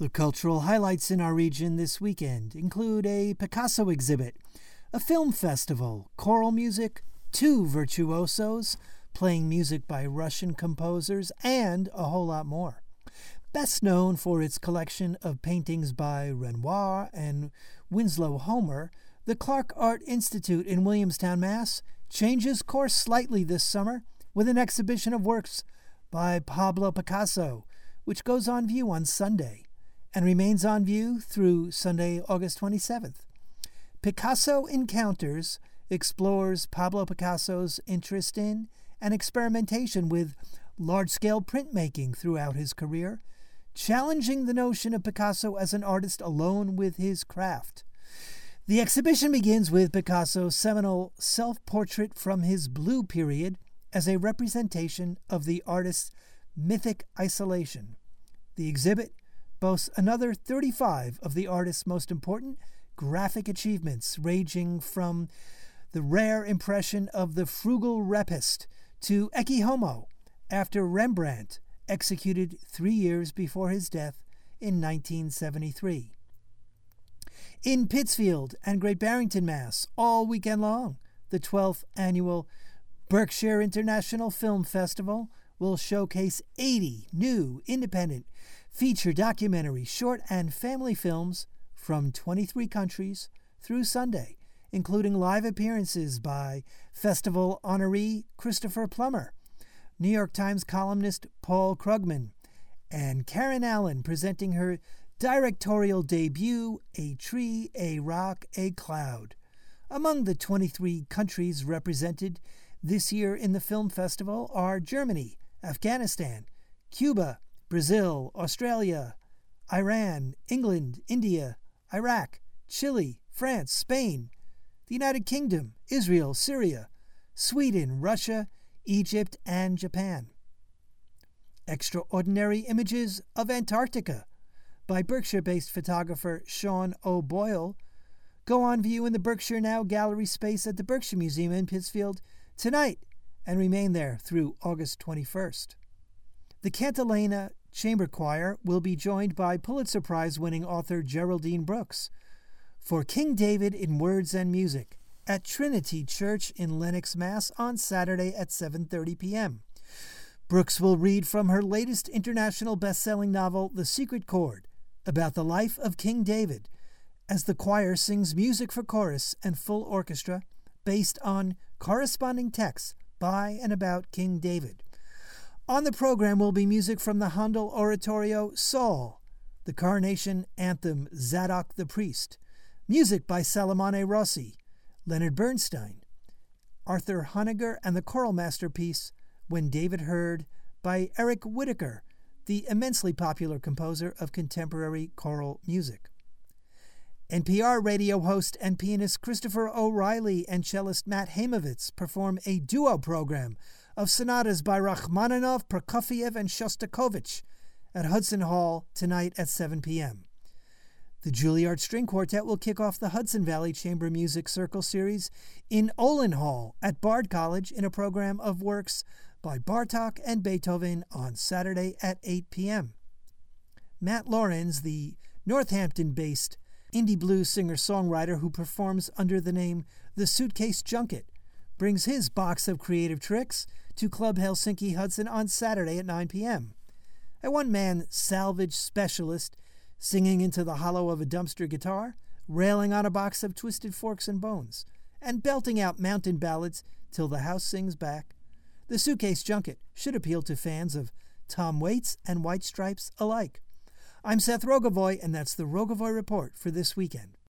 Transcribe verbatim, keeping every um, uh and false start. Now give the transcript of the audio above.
The cultural highlights in our region this weekend include a Picasso exhibit, a film festival, choral music, two virtuosos playing music by Russian composers, and a whole lot more. Best known for its collection of paintings by Renoir and Winslow Homer, the Clark Art Institute in Williamstown, Mass. changes course slightly this summer with an exhibition of works by Pablo Picasso, which goes on view on Sunday and remains on view through Sunday, August twenty-seventh. Picasso Encounters explores Pablo Picasso's interest in and experimentation with large-scale printmaking throughout his career, challenging the notion of Picasso as an artist alone with his craft. The exhibition begins with Picasso's seminal self-portrait from his Blue period as a representation of the artist's mythic isolation. The exhibit boasts another thirty-five of the artist's most important graphic achievements, ranging from the rare impression of the frugal repist to Ecce Homo, after Rembrandt, executed three years before his death in nineteen seventy-three. In Pittsfield and Great Barrington, Mass., all weekend long, the twelfth annual Berkshire International Film Festival will showcase eighty new independent feature, documentary, short, and family films from twenty-three countries through Sunday, including live appearances by festival honoree Christopher Plummer, New York Times columnist Paul Krugman, and Karen Allen presenting her directorial debut, A Tree, a Rock, a Cloud. Among the twenty-three countries represented this year in the film festival are Germany, Afghanistan, Cuba, Brazil, Australia, Iran, England, India, Iraq, Chile, France, Spain, the United Kingdom, Israel, Syria, Sweden, Russia, Egypt, and Japan. Extraordinary Images of Antarctica by Berkshire-based photographer Sean O'Boyle go on view in the Berkshire Now gallery space at the Berkshire Museum in Pittsfield tonight and remain there through August twenty-first. The Cantilena Chamber Choir will be joined by Pulitzer Prize-winning author Geraldine Brooks for King David in Words and Music at Trinity Church in Lenox, Mass. On Saturday at seven thirty p.m. Brooks will read from her latest international best-selling novel, The Secret Chord, about the life of King David, as the choir sings music for chorus and full orchestra based on corresponding texts by and about King David. On the program will be music from the Handel oratorio Saul, the coronation anthem Zadok the Priest, music by Salamone Rossi, Leonard Bernstein, Arthur Honegger, and the choral masterpiece When David Heard by Eric Whitacre, the immensely popular composer of contemporary choral music. N P R radio host and pianist Christopher O'Reilly and cellist Matt Heimovitz perform a duo program of sonatas by Rachmaninoff, Prokofiev, and Shostakovich at Hudson Hall tonight at seven p.m. The Juilliard String Quartet will kick off the Hudson Valley Chamber Music Circle Series in Olin Hall at Bard College in a program of works by Bartók and Beethoven on Saturday at eight p.m. Matt Laurens, the Northampton-based indie blues singer-songwriter who performs under the name The Suitcase Junket, brings his box of creative tricks to Club Helsinki Hudson on Saturday at nine p.m. A one-man salvage specialist singing into the hollow of a dumpster guitar, railing on a box of twisted forks and bones, and belting out mountain ballads till the house sings back. The Suitcase Junket should appeal to fans of Tom Waits and White Stripes alike. I'm Seth Rogovoy, and that's the Rogovoy Report for this weekend.